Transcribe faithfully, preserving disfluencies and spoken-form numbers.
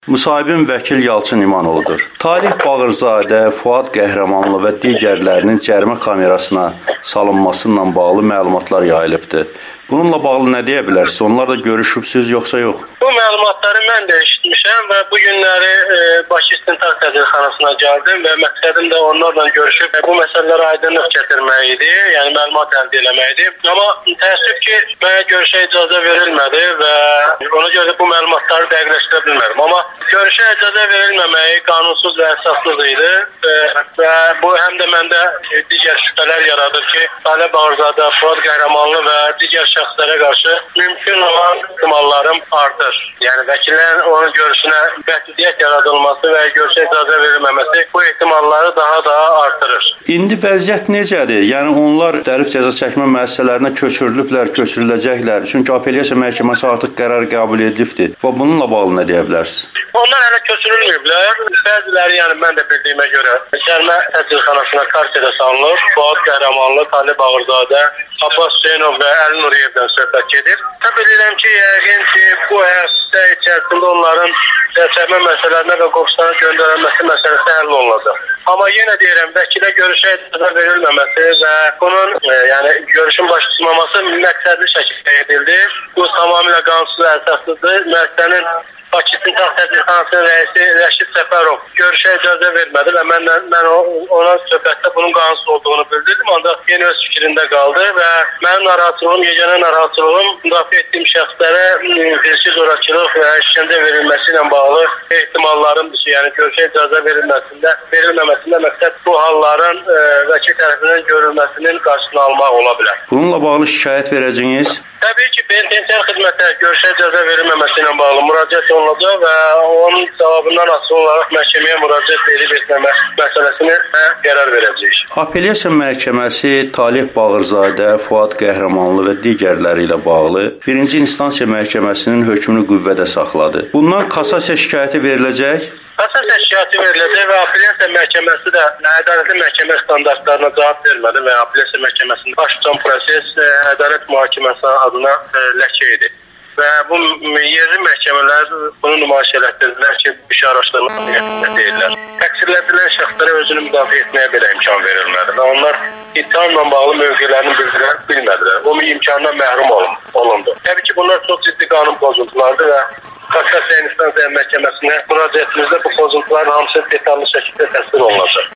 Müsahibim vəkil Yalçın İmanovudur. Talih Bağırzadə, Fuad Qəhrəmanlı və digərlərinin cərimə kamerasına salınmasıyla bağlı məlumatlar yayılıbdır. Bununla bağlı nə deyə bilərsiniz? Onlar da görüşübsünüz, yoxsa yox? Bu məlumatları mən də eşitmişəm və bu günləri e, Bakı İstintaq Tədqiqatxanasına gəldim və məqsədim də onlarla görüşüb bu məsələlərə aydınlıq gətirmək idi, yəni məlumat əldə etmək idi. Amma təəssüf ki, mənə görüşə icazə verilmədi və ona görə bu məlumatları dəqiqləşdirə bilmirəm. Amma görüşə icazə verilməməyi qanunsuz və əsassız idi və, və bu həm də məndə digər şübhələr yaradır ki, Talih Bağırzadə, Fuad Qəhrəmanlı və digər şəxslərə qarşı mümkün olan ihtimallarım artır. Yəni vəkillərin onun görüşünə məhdudiyyət yaradılması və görüşə icazə verilməməsi bu ehtimalları daha da artırır. İndi vəziyyət necədir? Yəni onlar müxtəlif cəza çəkmə müəssisələrinə köçürülüblər, köçürüləcəklər. Çünki apellyasiya məhkəməsi artıq qərar qəbul edibdir. Və bununla bağlı nə deyə bilərsiniz? Onlar hələ köçürülməyiblər. Bəziləri, yəni mən də bildiyimə görə cərimə tədqiqatxanasına karsiyada salınır. Fuad Qəhrəmanlı, Talih Bağırzadə, Abbas Hüseynov və Əli Nuriyevdən söhbət gedir. Mən bilirəm ki, yəqin ki, bu həftə içərisində onların çəkmə məsələlərinə və qopsana göndərilməsi məsələsi həll olunacaq. Amma yenə deyirəm, vəkilə görüşə icazə verilməməsi və bunun e, yəni görüşün baş tutmaması məqsədli şəkildə edildi. Bu tamamilə qanunsuz və əsassızdır. Müəssisənin Bakı İstintaq Tədqiqatxanasının rəisi Rəşid Səfərov görüşə icazə vermədi və mən, mən ona söhbətdə bunun qanunsuz olduğunu bildirdim. Ancaq yeni öz fikrində qaldı və mənim narahatlığım, yeganə narahatlığım müdafiə etdiyim şəxslərə fiziki zorakılıq və işgəncə verilməsi ilə bağlı ehtimallarımdır ki, yəni görüşə icazə verilməsində, verilməməsində məqsəd bu halların e, vəkil tərəfindən görülməsinin qarşısını almaq ola bilər. Bununla bağlı şikayət verəcəyiniz? Təbii ki, penitensiar xidmətə görüşə icazə verilməməsi ilə bağlı müraciət olunacaq və onun cavabından asılı olaraq məhkəməyə müraciət edib etməmə məsələsini qərar verəcəyik. Apellyasiya məhkəməsi Talih Bağırzadə, Fuad Qəhrəmanlı və digərləri ilə bağlı birinci instansiya məhkəməsinin hökmünü qüvvədə saxladı. Bundan kassasiya şikayəti veriləcək? Kassasiya şikayəti veriləcək və apellyasiya məhkəməsi də ədalətli məhkəmə standartlarına cavab vermədi və apellyasiya məhkəməsinin baş tutan proses ədalət mühakiməsi adına ləkə idi. Və bu yerli məhkəmələr bunu nümayiş elətdirdilər ki, bu iş araşdırma niyyətində deyirlər. Təqsirləndirilən şəxslərə özünü müdafiə etməyə belə imkan verilmədi və onlar ittihamla bağlı mövqelərini bildirə bilmədilər. Bu imkandan məhrum olundu. Təbii ki, bunlar çox ciddi qanun pozuntulardır və Kassasiya İnstansiya Məhkəməsinə müraciətimizdə bu pozuntuların hamısı detallı şəkildə təsvir olunacaq.